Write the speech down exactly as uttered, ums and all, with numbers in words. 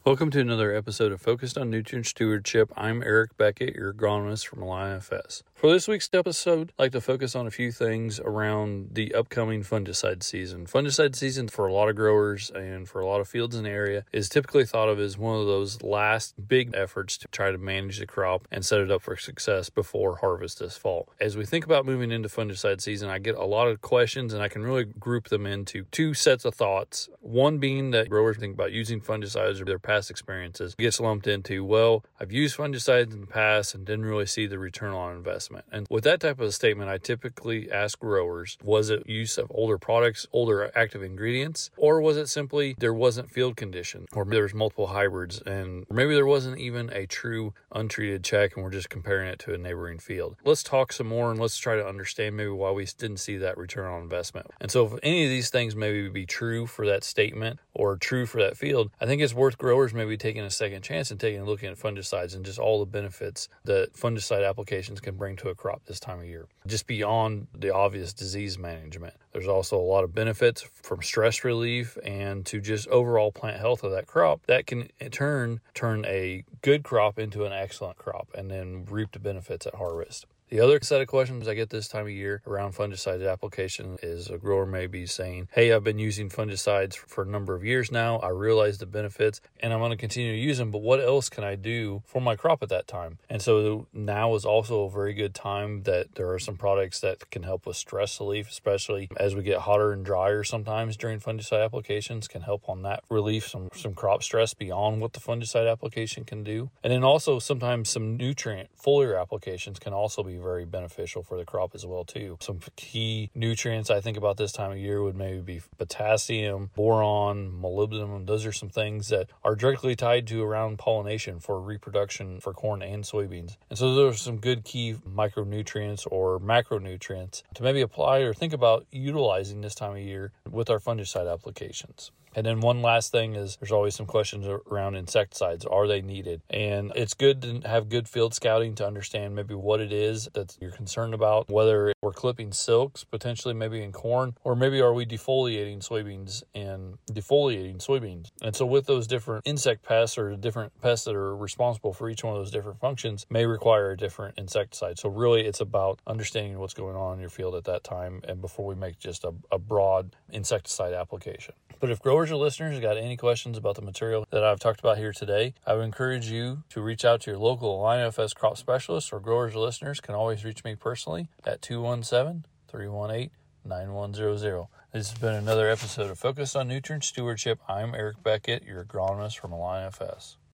Welcome to another episode of Focused on Nutrient Stewardship. I'm Eric Beckett, your agronomist from Align F S. For this week's episode, I'd like to focus on a few things around the upcoming fungicide season. Fungicide season for a lot of growers and for a lot of fields in the area is typically thought of as one of those last big efforts to try to manage the crop and set it up for success before harvest this fall. As we think about moving into fungicide season, I get a lot of questions and I can really group them into two sets of thoughts. One being that growers think about using fungicides or their past experiences gets lumped into, well, I've used fungicides in the past and didn't really see the return on investment. And with that type of a statement, I typically ask growers, was it use of older products, older active ingredients, or was it simply there wasn't field condition, or there was multiple hybrids, and maybe there wasn't even a true untreated check and we're just comparing it to a neighboring field. Let's talk some more and let's try to understand maybe why we didn't see that return on investment. And so if any of these things maybe be true for that statement or true for that field, I think it's worth growers maybe taking a second chance and taking a look at fungicides and just all the benefits that fungicide applications can bring to a crop this time of year. Just beyond the obvious disease management, there's also a lot of benefits from stress relief and to just overall plant health of that crop that can in turn turn a good crop into an excellent crop and then reap the benefits at harvest. The other set of questions I get this time of year around fungicide application is a grower may be saying, hey, I've been using fungicides for a number of years now. I realize the benefits and I'm going to continue to use them, but what else can I do for my crop at that time? And so now is also a very good time that there are some products that can help with stress relief, especially as we get hotter and drier sometimes during fungicide applications, can help on that relief, some, some crop stress beyond what the fungicide application can do. And then also sometimes some nutrient foliar applications can also be very beneficial for the crop as well too. Some key nutrients I think about this time of year would maybe be potassium, boron, molybdenum. Those are some things that are directly tied to around pollination for reproduction for corn and soybeans. And so those are some good key micronutrients or macronutrients to maybe apply or think about utilizing this time of year with our fungicide applications. And then one last thing is there's always some questions around insecticides. Are they needed? And it's good to have good field scouting to understand maybe what it is that you're concerned about, whether we're clipping silks, potentially maybe in corn, or maybe are we defoliating soybeans and defoliating soybeans. And so with those different insect pests or different pests that are responsible for each one of those different functions may require a different insecticide. So really it's about understanding what's going on in your field at that time and before we make just a, a broad insecticide application. But if growers or listeners got any questions about the material that I've talked about here today, I would encourage you to reach out to your local Align F S crop specialist, or growers or listeners can always reach me personally at two one seven, three one eight, nine one zero zero. This has been another episode of Focused on Nutrient Stewardship. I'm Eric Beckett, your agronomist from Align F S.